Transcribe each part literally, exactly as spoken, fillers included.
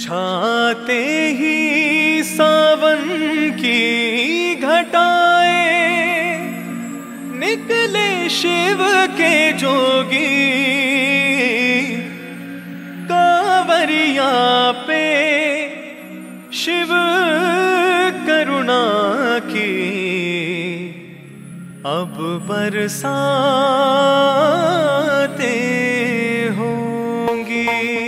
छाते ही सावन की घटाएं, निकले शिव के जोगी, कांवरिया पे शिव करुणा की अब बरसाते होंगी।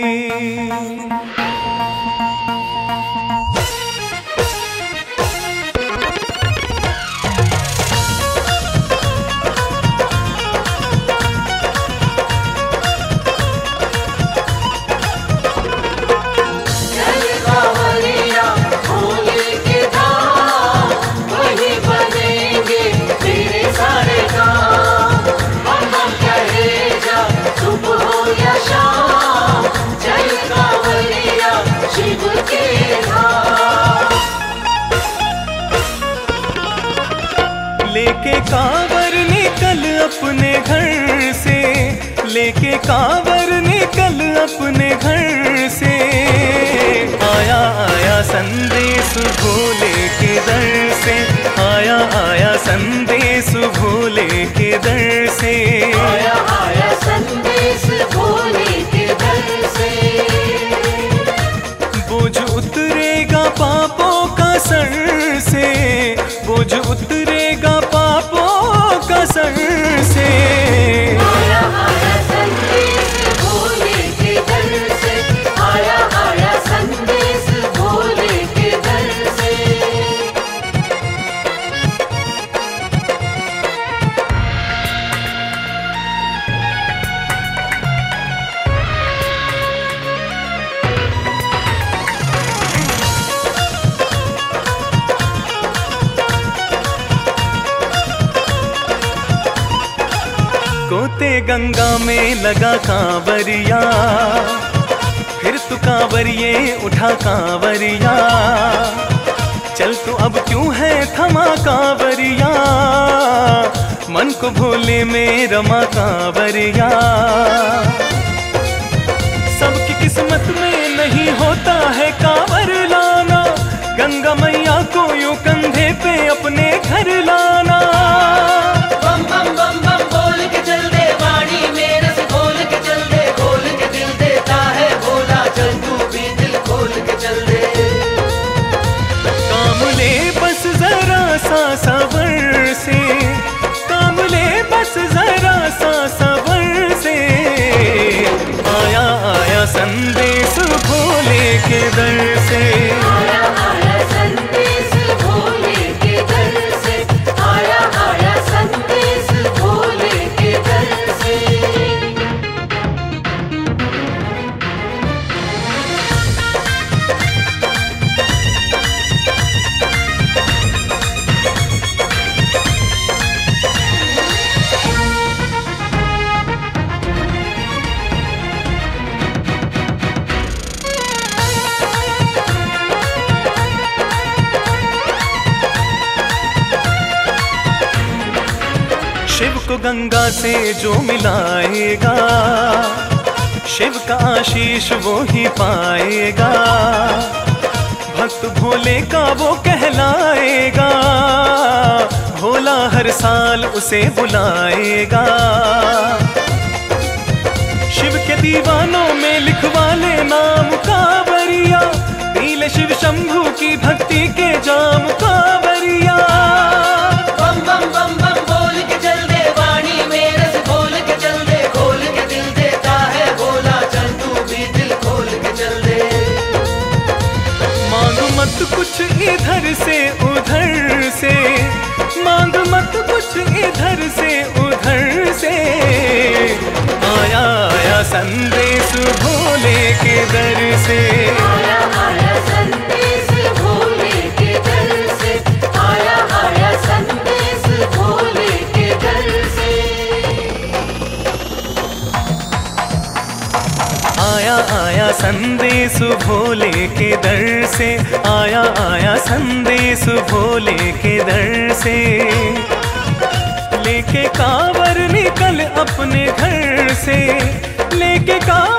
लेके कांवर निकल अपने घर से, लेके कांवर निकल अपने घर से, आया आया संदेश भोले के दर से, आया आया संदेश भोले के दर से, आया आया संदेश भोले के दर से। बोझ उतरेगा पापों का सर से, बोझ उतरेगा पापों का सर से, आया आया संदेश भोले के दर से, आया आया संदेश भोले के दर से। गोते गंगा में लगा कांवरिया, फिर तू कांवरिए उठा कांवरिया, चल तू अब क्यों है थमा कांवरिया, मन को भोले में रमा कांवरिया। सबकी किस्मत में नहीं होता है कांवर लाना, गंगा मैया को यूं कंधे पे अपने घर लाना। बम बम बम बम बोल के चल दे वाणी में रस खोल के चल दे, खोल के दिल देता है भोला, चल तू भी दिल खोल के चल दे। काम ले बस जरा सा सबर से, काम ले बस जरा सा सबर से, आया आया संदेश भोले के दर से, आया आया संदेश भोले के दर से, आया आया संदेश भोले के दर से। शिव को गंगा से जो मिलाएगा, शिव का आशीष वो ही पाएगा, भक्त भोले का वो कहलाएगा, भोला हर साल उसे बुलाएगा। शिव के दीवानों में लिखवा ले नाम कांवरिया, पी ले शिव शंभू की भक्ति के जाम कांवरिया। बम बम बम बम बोल के चल दे वाणी में रस खोल के चल दे, खोल के दिल देता है भोला, चल तू भी दिल खोल के चल दे। मांग मत कुछ इधर से उधर से, मांग मत कुछ इधर से उधर से, आया आया संदेश भोले के दर से, आया आया संदेश भोले के दर से, आया आया संदेश भोले के दर से। आया आया संदेश भोले के दर से, आया आया संदेश भोले के दर से, लेके कांवर निकल अपने घर से, लेके कांवर